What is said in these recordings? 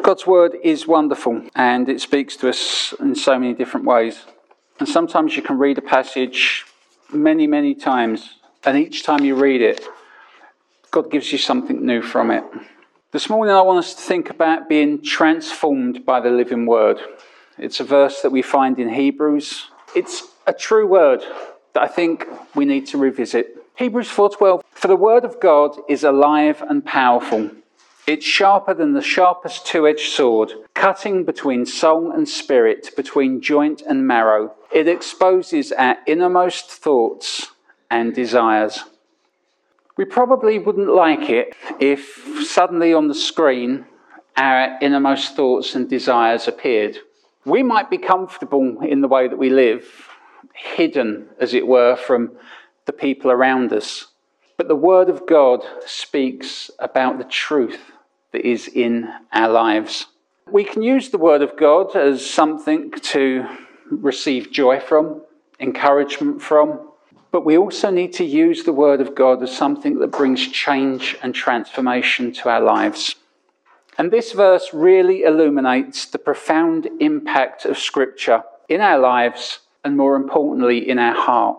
God's word is wonderful and it speaks to us in so many different ways. And sometimes you can read a passage many, many times, and each time you read it, God gives you something new from it. This morning I want us to think about being transformed by the living word. It's a verse that we find in Hebrews. It's a true word that I think we need to revisit. Hebrews 4:12, "For the word of God is alive and powerful. It's sharper than the sharpest two-edged sword, cutting between soul and spirit, between joint and marrow. It exposes our innermost thoughts and desires." We probably wouldn't like it if suddenly on the screen our innermost thoughts and desires appeared. We might be comfortable in the way that we live, hidden, as it were, from the people around us. But the Word of God speaks about the truth that is in our lives. We can use the Word of God as something to receive joy from, encouragement from, but we also need to use the Word of God as something that brings change and transformation to our lives. And this verse really illuminates the profound impact of Scripture in our lives and, more importantly, in our heart.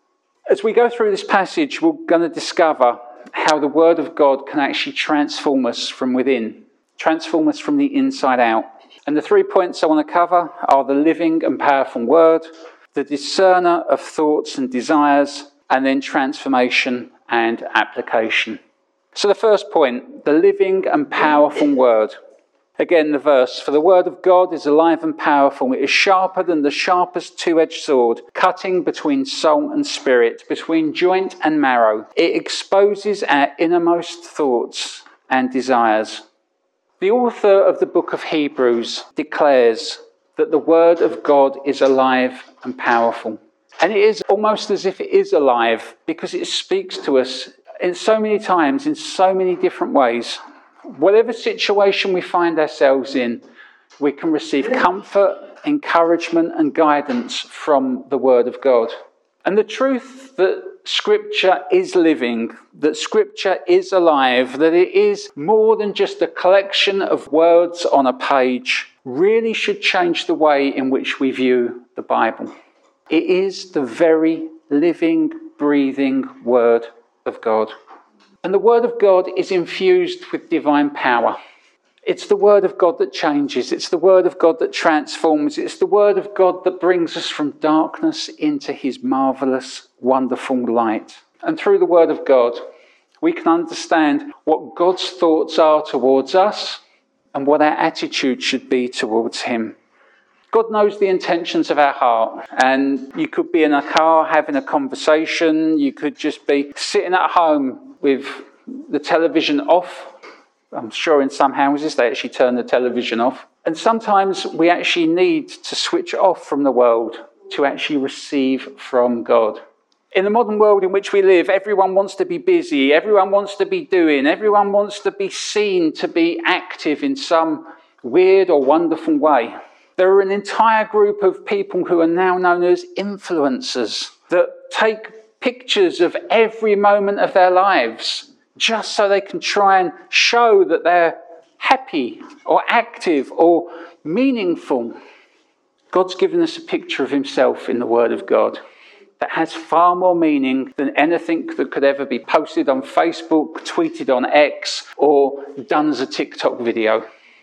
As we go through this passage, we're going to discover how the Word of God can actually transform us from within, transform us from the inside out. And the 3 points I want to cover are the living and powerful Word, the discerner of thoughts and desires, and then transformation and application. So the first point, the living and powerful Word. Again, the verse, "For the word of God is alive and powerful. It is sharper than the sharpest two-edged sword, cutting between soul and spirit, between joint and marrow. It exposes our innermost thoughts and desires." The author of the book of Hebrews declares that the word of God is alive and powerful. And it is almost as if it is alive because it speaks to us in so many times, in so many different ways. Whatever situation we find ourselves in, we can receive comfort, encouragement and guidance from the Word of God. And the truth that Scripture is living, that Scripture is alive, that it is more than just a collection of words on a page, really should change the way in which we view the Bible. It is the very living, breathing Word of God. And the Word of God is infused with divine power. It's the Word of God that changes. It's the Word of God that transforms. It's the Word of God that brings us from darkness into His marvellous, wonderful light. And through the Word of God, we can understand what God's thoughts are towards us and what our attitude should be towards Him. God knows the intentions of our heart, and you could be in a car having a conversation, you could just be sitting at home with the television off. I'm sure in some houses they actually turn the television off. And sometimes we actually need to switch off from the world to actually receive from God. In the modern world in which we live, everyone wants to be busy, everyone wants to be doing, everyone wants to be seen to be active in some weird or wonderful way. There are an entire group of people who are now known as influencers that take pictures of every moment of their lives just so they can try and show that they're happy or active or meaningful. God's given us a picture of Himself in the Word of God that has far more meaning than anything that could ever be posted on Facebook, tweeted on X, or done as a TikTok video.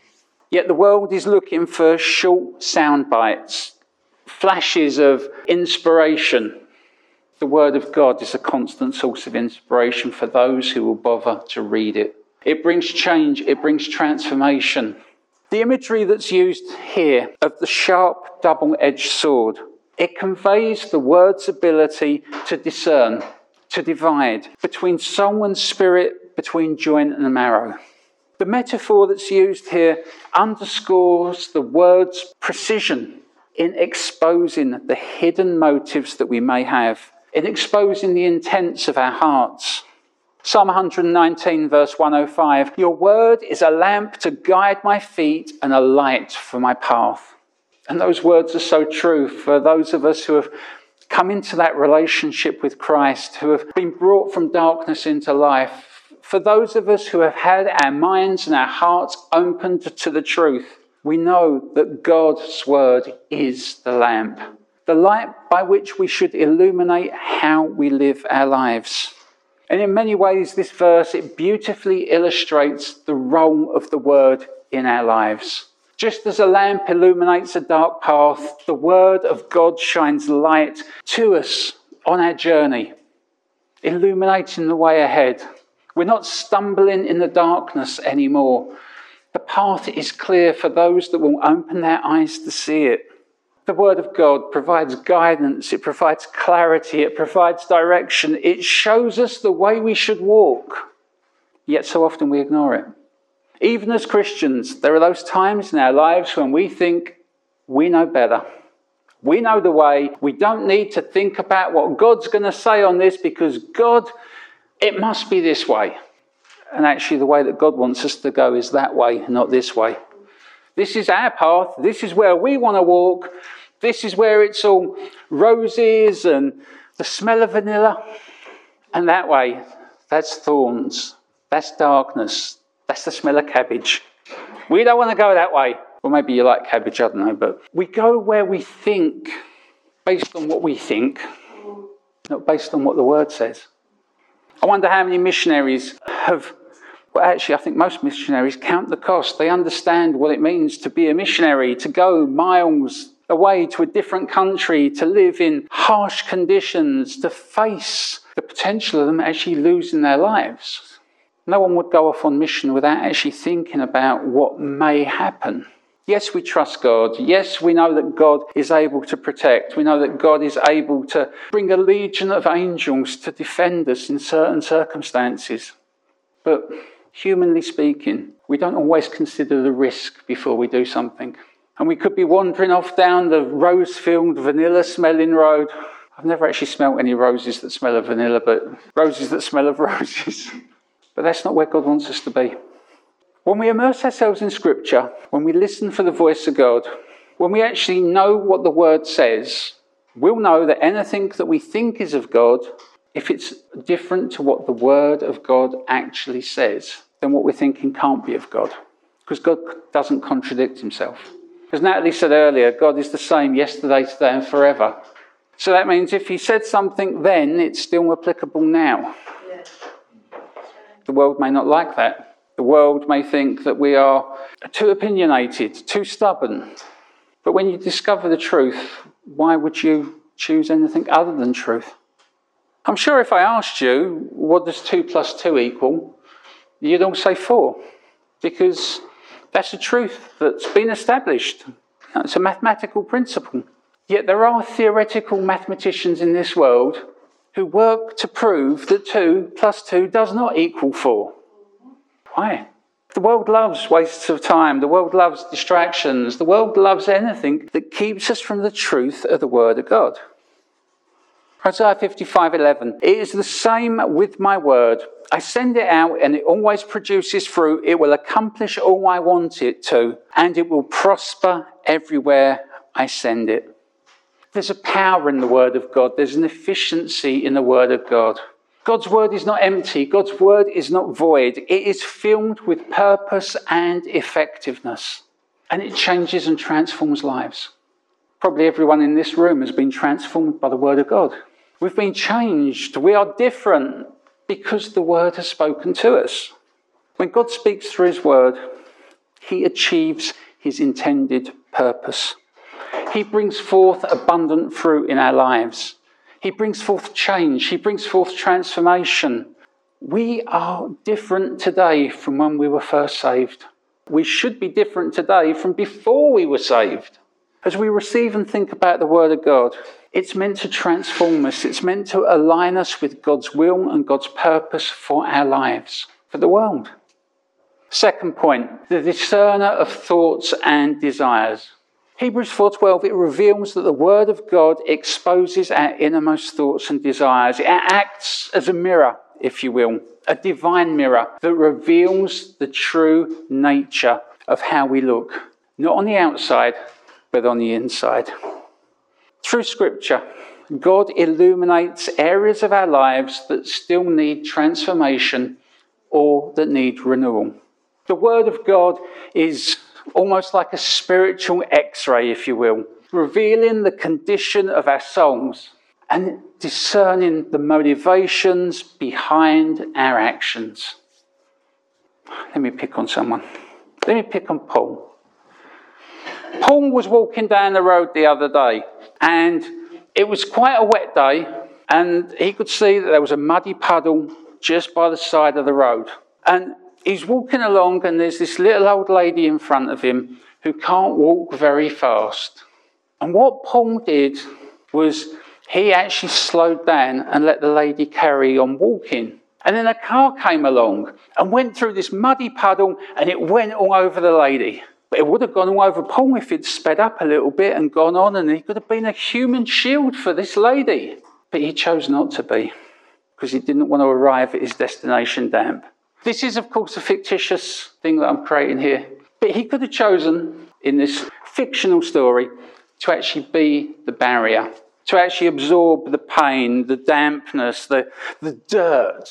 Yet the world is looking for short sound bites, flashes of inspiration. The Word of God is a constant source of inspiration for those who will bother to read it. It brings change, it brings transformation. The imagery that's used here of the sharp double-edged sword, it conveys the Word's ability to discern, to divide between soul and spirit, between joint and marrow. The metaphor that's used here underscores the Word's precision in exposing the hidden motives that we may have, in exposing the intents of our hearts. Psalm 119 verse 105, "Your word is a lamp to guide my feet and a light for my path." And those words are so true for those of us who have come into that relationship with Christ, who have been brought from darkness into life for those of us who have had our minds and our hearts opened to the truth, we know that God's word is the lamp, the light by which we should illuminate how we live our lives. And in many ways, this verse, it beautifully illustrates the role of the word in our lives. Just as a lamp illuminates a dark path, the word of God shines light to us on our journey, illuminating the way ahead. We're not stumbling in the darkness anymore. The path is clear for those that will open their eyes to see it. The word of God provides guidance, it provides clarity, it provides direction, it shows us the way we should walk. Yet so often we ignore it. Even as Christians, there are those times in our lives when we think we know better. We know the way. We don't need to think about what God's going to say on this because God, it must be this way. And actually the way that God wants us to go is that way, not this way. This is our path. This is where we want to walk. This is where it's all roses and the smell of vanilla. And that way, that's thorns. That's darkness. That's the smell of cabbage. We don't want to go that way. Or maybe you like cabbage, I don't know. But we go where we think, based on what we think, not based on what the word says. I wonder how many missionaries have... Well, actually, I think most missionaries count the cost. They understand what it means to be a missionary, to go miles away to a different country, to live in harsh conditions, to face the potential of them actually losing their lives. No one would go off on mission without actually thinking about what may happen. Yes, we trust God. Yes, we know that God is able to protect. We know that God is able to bring a legion of angels to defend us in certain circumstances. But humanly speaking, we don't always consider the risk before we do something. And we could be wandering off down the rose-filled, vanilla-smelling road. I've never actually smelt any roses that smell of vanilla, but roses that smell of roses. But that's not where God wants us to be. When we immerse ourselves in Scripture, when we listen for the voice of God, when we actually know what the Word says, we'll know that anything that we think is of God, if it's different to what the Word of God actually says, then what we're thinking can't be of God. Because God doesn't contradict himself. As Natalie said earlier, God is the same yesterday, today and forever. So that means if he said something then, it's still applicable now. Yes. The world may not like that. The world may think that we are too opinionated, too stubborn. But when you discover the truth, why would you choose anything other than truth? I'm sure if I asked you, what does 2 + 2 equal? You'd all say 4. Because that's a truth that's been established. It's a mathematical principle. Yet there are theoretical mathematicians in this world who work to prove that 2 + 2 does not equal 4. Why? The world loves wastes of time. The world loves distractions. The world loves anything that keeps us from the truth of the Word of God. Isaiah 55:11. It is the same with my word. I send it out and it always produces fruit. It will accomplish all I want it to, and it will prosper everywhere I send it. There's a power in the Word of God. There's an efficiency in the Word of God. God's Word is not empty. God's Word is not void. It is filled with purpose and effectiveness. And it changes and transforms lives. Probably everyone in this room has been transformed by the Word of God. We've been changed. We are different because the Word has spoken to us. When God speaks through his Word, he achieves his intended purpose. He brings forth abundant fruit in our lives. He brings forth change. He brings forth transformation. We are different today from when we were first saved. We should be different today from before we were saved. As we receive and think about the Word of God, it's meant to transform us. It's meant to align us with God's will and God's purpose for our lives, for the world. Second point, the discerner of thoughts and desires. Hebrews 4:12, it reveals that the Word of God exposes our innermost thoughts and desires. It acts as a mirror, if you will, a divine mirror that reveals the true nature of how we look, not on the outside, but on the inside. Through Scripture, God illuminates areas of our lives that still need transformation or that need renewal. The Word of God is almost like a spiritual X-ray, if you will, revealing the condition of our souls and discerning the motivations behind our actions. Let me pick on someone. Let me pick on Paul. Paul was walking down the road the other day, and it was quite a wet day, and he could see that there was a muddy puddle just by the side of the road. And he's walking along, and there's this little old lady in front of him who can't walk very fast. And what Paul did was he actually slowed down and let the lady carry on walking. And then a car came along and went through this muddy puddle, and it went all over the lady. But it would have gone all over Paul if he'd sped up a little bit and gone on, and he could have been a human shield for this lady. But he chose not to be, because he didn't want to arrive at his destination damp. This is, of course, a fictitious thing that I'm creating here. But he could have chosen, in this fictional story, to actually be the barrier, to actually absorb the pain, the dampness, the dirt.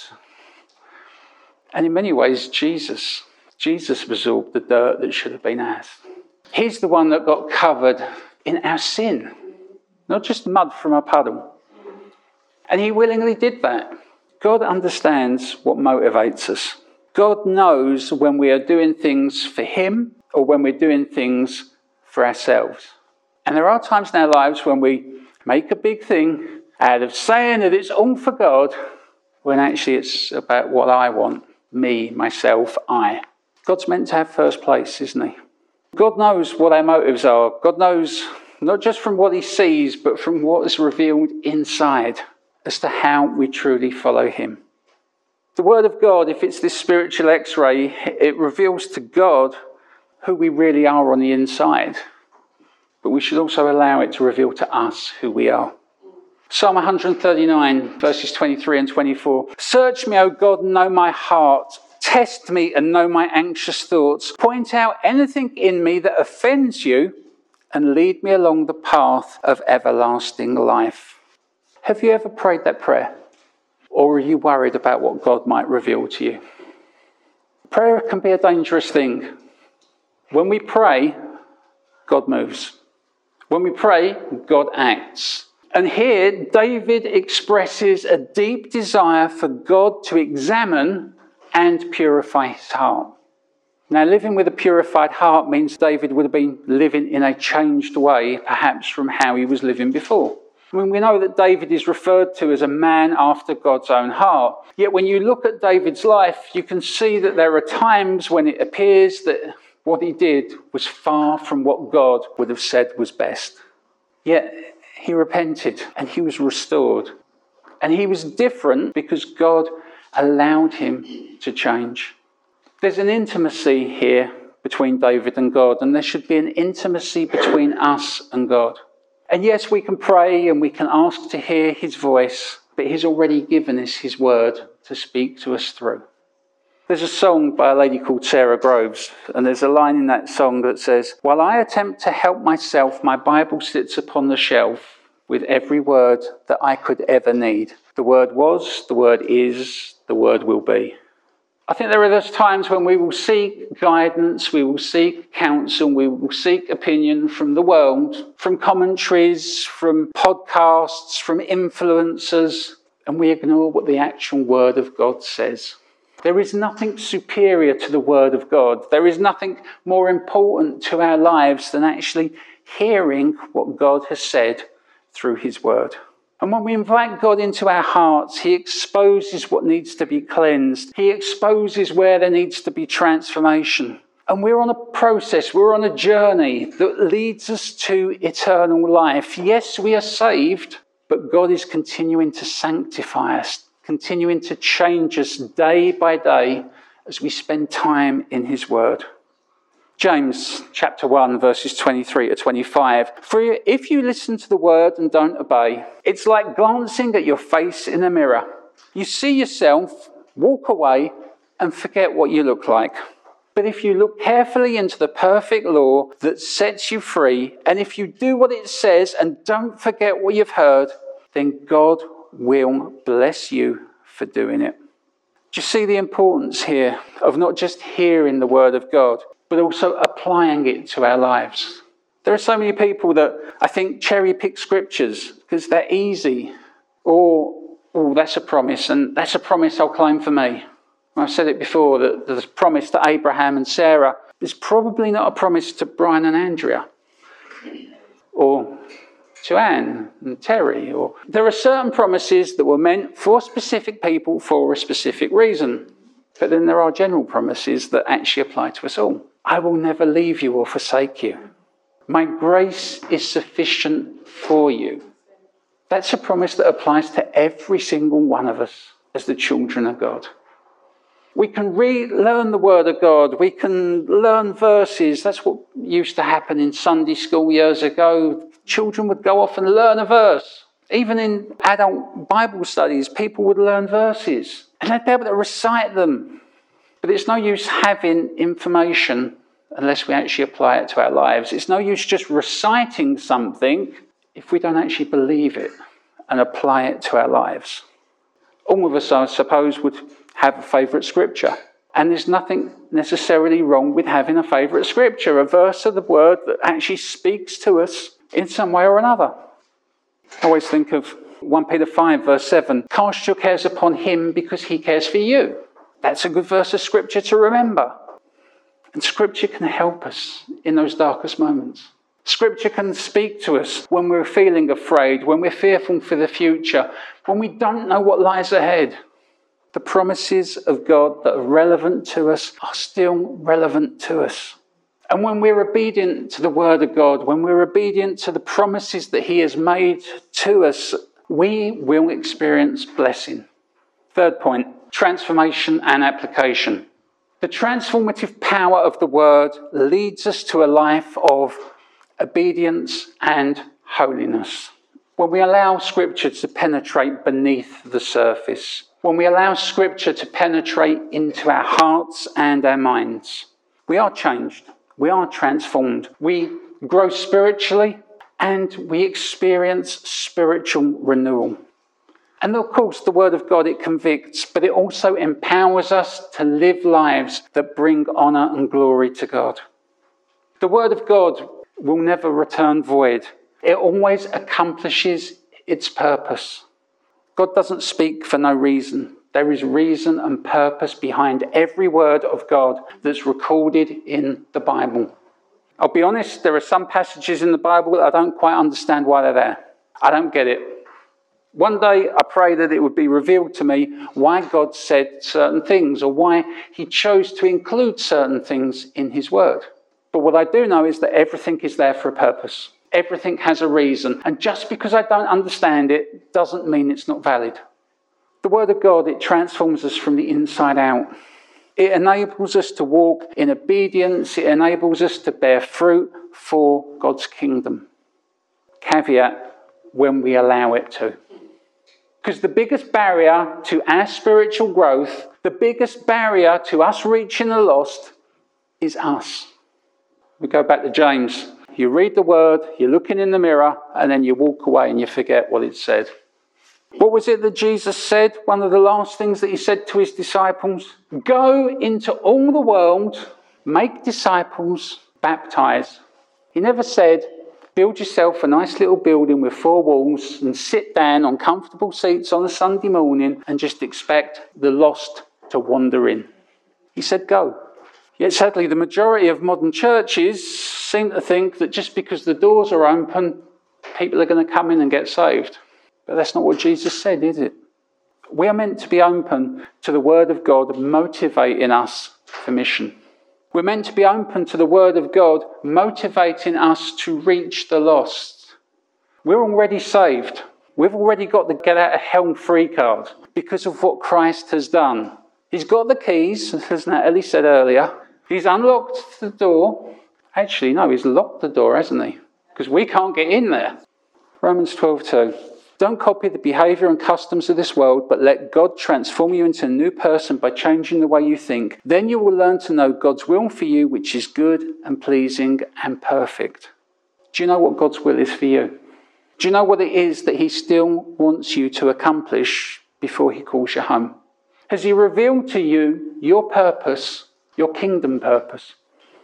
And in many ways, Jesus absorbed the dirt that should have been ours. He's the one that got covered in our sin, not just mud from a puddle. And he willingly did that. God understands what motivates us. God knows when we are doing things for him or when we're doing things for ourselves. And there are times in our lives when we make a big thing out of saying that it's all for God, when actually it's about what I want, me, myself, I. God's meant to have first place, isn't he? God knows what our motives are. God knows not just from what he sees, but from what is revealed inside as to how we truly follow him. The Word of God, if it's this spiritual X-ray, it reveals to God who we really are on the inside. But we should also allow it to reveal to us who we are. Psalm 139, verses 23 and 24. Search me, O God, and know my heart. Test me and know my anxious thoughts. Point out anything in me that offends you and lead me along the path of everlasting life. Have you ever prayed that prayer? Or are you worried about what God might reveal to you? Prayer can be a dangerous thing. When we pray, God moves. When we pray, God acts. And here, David expresses a deep desire for God to examine and purify his heart. Now, living with a purified heart means David would have been living in a changed way, perhaps from how he was living before. I mean, we know that David is referred to as a man after God's own heart. Yet when you look at David's life, you can see that there are times when it appears that what he did was far from what God would have said was best. Yet he repented and he was restored. And he was different because God allowed him to change. There's an intimacy here between David and God, and there should be an intimacy between us and God. And yes, we can pray and we can ask to hear his voice, but he's already given us his word to speak to us through. There's a song by a lady called Sarah Groves, and there's a line in that song that says, "While I attempt to help myself, my Bible sits upon the shelf with every word that I could ever need. The word was, the word is, the word will be." I think there are those times when we will seek guidance, we will seek counsel, we will seek opinion from the world, from commentaries, from podcasts, from influencers, and we ignore what the actual Word of God says. There is nothing superior to the Word of God. There is nothing more important to our lives than actually hearing what God has said through his Word. And when we invite God into our hearts, he exposes what needs to be cleansed. He exposes where there needs to be transformation. And we're on a process, we're on a journey that leads us to eternal life. Yes, we are saved, but God is continuing to sanctify us, continuing to change us day by day as we spend time in his word. James chapter 1 verses 23 to 25. For if you listen to the word and don't obey, it's like glancing at your face in a mirror. You see yourself, walk away and forget what you look like. But if you look carefully into the perfect law that sets you free, and if you do what it says and don't forget what you've heard, then God will bless you for doing it. Do you see the importance here of not just hearing the word of God, but also applying it to our lives? There are so many people that I think cherry pick scriptures because they're easy. Or, oh, that's a promise, and that's a promise I'll claim for me. I've said it before, that the promise to Abraham and Sarah is probably not a promise to Brian and Andrea. Or to Anne and Terry. Or there are certain promises that were meant for specific people for a specific reason. But then there are general promises that actually apply to us all. I will never leave you or forsake you. My grace is sufficient for you. That's a promise that applies to every single one of us as the children of God. We can relearn the word of God. We can learn verses. That's what used to happen in Sunday school years ago. Children would go off and learn a verse. Even in adult Bible studies, people would learn verses. And they'd be able to recite them. But it's no use having information unless we actually apply it to our lives. It's no use just reciting something if we don't actually believe it and apply it to our lives. All of us, I suppose, would have a favourite scripture. And there's nothing necessarily wrong with having a favourite scripture, a verse of the word that actually speaks to us in some way or another. I always think of 1 Peter 5 verse 7. Cast your cares upon him because he cares for you. That's a good verse of scripture to remember. And scripture can help us in those darkest moments. Scripture can speak to us when we're feeling afraid, when we're fearful for the future, when we don't know what lies ahead. The promises of God that are relevant to us are still relevant to us. And when we're obedient to the word of God, when we're obedient to the promises that he has made to us, we will experience blessing. Third point, transformation and application. The transformative power of the word leads us to a life of obedience and holiness. When we allow scripture to penetrate beneath the surface, when we allow scripture to penetrate into our hearts and our minds, we are changed, we are transformed, we grow spiritually, and we experience spiritual renewal. And of course, the word of God, it convicts, but it also empowers us to live lives that bring honour and glory to God. The word of God will never return void. It always accomplishes its purpose. God doesn't speak for no reason. There is reason and purpose behind every word of God that's recorded in the Bible. I'll be honest, there are some passages in the Bible that I don't quite understand why they're there. I don't get it. One day I pray that it would be revealed to me why God said certain things or why he chose to include certain things in his word. But what I do know is that everything is there for a purpose. Everything has a reason. And just because I don't understand it doesn't mean it's not valid. The word of God, it transforms us from the inside out. It enables us to walk in obedience. It enables us to bear fruit for God's kingdom. Caveat, when we allow it to. Because the biggest barrier to our spiritual growth, the biggest barrier to us reaching the lost is us. We go back to James. You read the word, you're looking in the mirror, and then you walk away and you forget what it said. What was it that Jesus said? One of the last things that he said to his disciples? Go into all the world, make disciples, baptize. He never said, build yourself a nice little building with 4 walls and sit down on comfortable seats on a Sunday morning and just expect the lost to wander in. He said, go. Yet sadly, the majority of modern churches seem to think that just because the doors are open, people are going to come in and get saved. But that's not what Jesus said, is it? We are meant to be open to the word of God motivating us for mission. We're meant to be open to the word of God motivating us to reach the lost. We're already saved. We've already got the get out of hell free card because of what Christ has done. He's got the keys, as Natalie said earlier. He's unlocked the door. Actually, no, he's locked the door, hasn't he? Because we can't get in there. Romans 12:2. Don't copy the behaviour and customs of this world, but let God transform you into a new person by changing the way you think. Then you will learn to know God's will for you, which is good and pleasing and perfect. Do you know what God's will is for you? Do you know what it is that he still wants you to accomplish before he calls you home? Has he revealed to you your purpose, your kingdom purpose?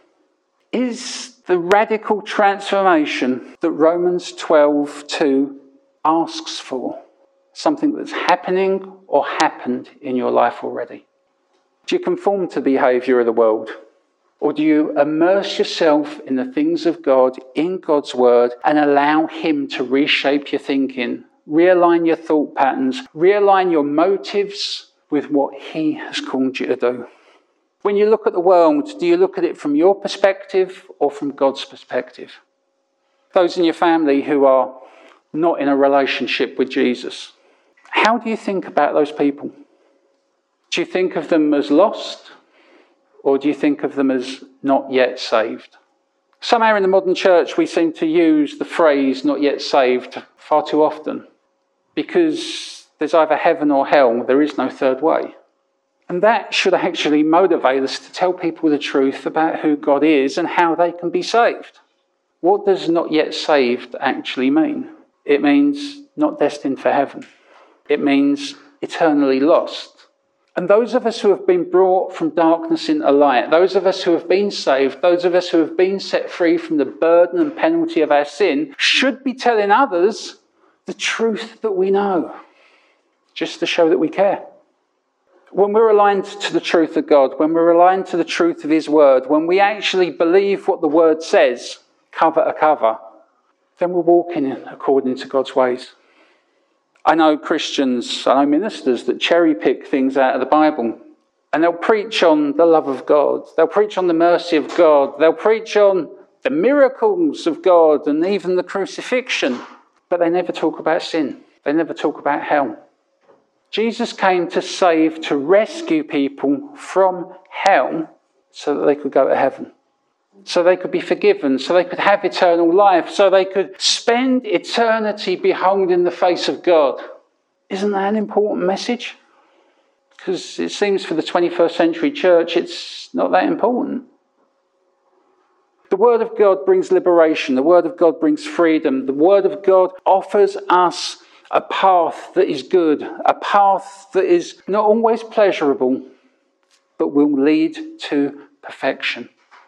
Is the radical transformation that Romans 12:2 asks for something that's happening or happened in your life already? Do you conform to the behaviour of the world? Or do you immerse yourself in the things of God, in God's word, and allow him to reshape your thinking, realign your thought patterns, realign your motives with what he has called you to do? When you look at the world, do you look at it from your perspective or from God's perspective? Those in your family who are not in a relationship with Jesus, how do you think about those people? Do you think of them as lost, or do you think of them as not yet saved? Somehow in the modern church we seem to use the phrase not yet saved far too often, because there's either heaven or hell, there is no third way. And that should actually motivate us to tell people the truth about who God is and how they can be saved. What does not yet saved actually mean? It means not destined for heaven. It means eternally lost. And those of us who have been brought from darkness into light, those of us who have been saved, those of us who have been set free from the burden and penalty of our sin, should be telling others the truth that we know, just to show that we care. When we're aligned to the truth of God, when we're aligned to the truth of his word, when we actually believe what the word says, cover to cover, then we're walking according to God's ways. I know Christians, I know ministers that cherry pick things out of the Bible, and they'll preach on the love of God, they'll preach on the mercy of God, they'll preach on the miracles of God and even the crucifixion, but they never talk about sin, they never talk about hell. Jesus came to save, to rescue people from hell so that they could go to heaven, so they could be forgiven, so they could have eternal life, so they could spend eternity beholding the face of God. Isn't that an important message? Because it seems for the 21st century church it's not that important. The Word of God brings liberation, the Word of God brings freedom, the Word of God offers us a path that is good, a path that is not always pleasurable, but will lead to perfection.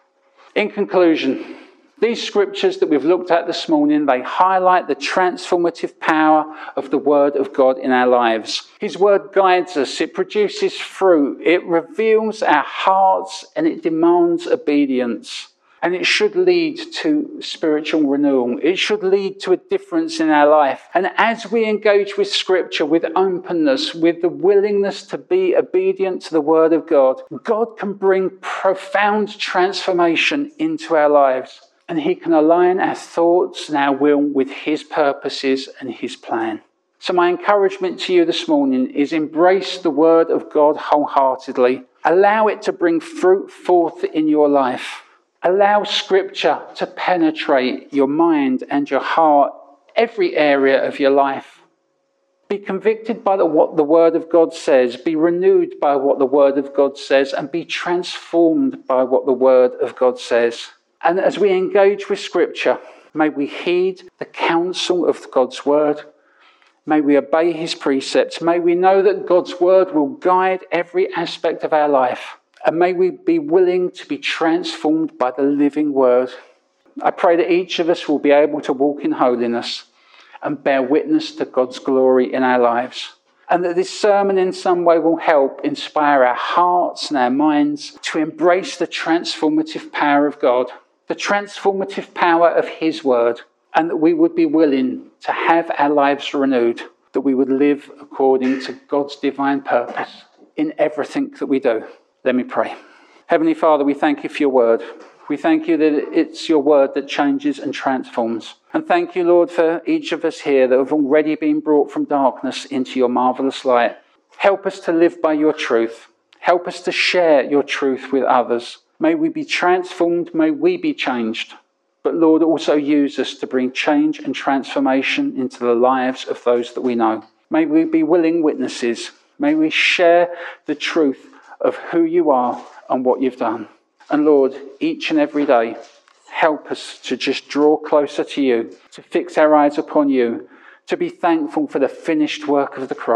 In conclusion, these scriptures that we've looked at this morning, they highlight the transformative power of the Word of God in our lives. His Word guides us, it produces fruit, it reveals our hearts, and it demands obedience. And it should lead to spiritual renewal. It should lead to a difference in our life. And as we engage with Scripture, with openness, with the willingness to be obedient to the Word of God, God can bring profound transformation into our lives. And he can align our thoughts and our will with his purposes and his plan. So my encouragement to you this morning is embrace the Word of God wholeheartedly. Allow it to bring fruit forth in your life. Allow Scripture to penetrate your mind and your heart, every area of your life. Be convicted by what the Word of God says. Be renewed by what the Word of God says. And be transformed by what the Word of God says. And as we engage with Scripture, may we heed the counsel of God's Word. May we obey his precepts. May we know that God's Word will guide every aspect of our life. And may we be willing to be transformed by the living Word. I pray that each of us will be able to walk in holiness and bear witness to God's glory in our lives. And that this sermon in some way will help inspire our hearts and our minds to embrace the transformative power of God, the transformative power of his Word, and that we would be willing to have our lives renewed, that we would live according to God's divine purpose in everything that we do. Let me pray. Heavenly Father, we thank you for your Word. We thank you that it's your Word that changes and transforms. And thank you, Lord, for each of us here that have already been brought from darkness into your marvellous light. Help us to live by your truth. Help us to share your truth with others. May we be transformed. May we be changed. But Lord, also use us to bring change and transformation into the lives of those that we know. May we be willing witnesses. May we share the truth of who you are and what you've done. And Lord, each and every day, help us to just draw closer to you, to fix our eyes upon you, to be thankful for the finished work of the cross.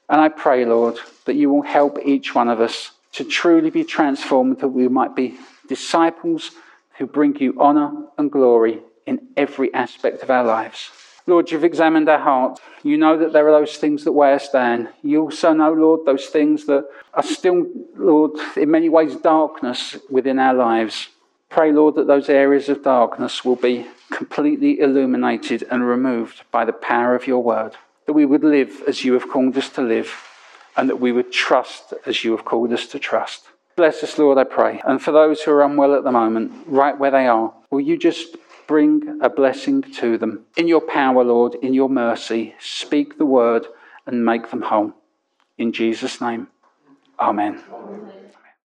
And I pray, Lord, that you will help each one of us to truly be transformed, that we might be disciples who bring you honour and glory in every aspect of our lives. Lord, you've examined our heart. You know that there are those things that weigh us down. You also know, Lord, those things that are still, Lord, in many ways darkness within our lives. Pray, Lord, that those areas of darkness will be completely illuminated and removed by the power of your word. That we would live as you have called us to live, and that we would trust as you have called us to trust. Bless us, Lord, I pray. And for those who are unwell at the moment, right where they are, will you just bring a blessing to them? In your power, Lord, in your mercy, speak the word and make them whole. In Jesus' name, amen.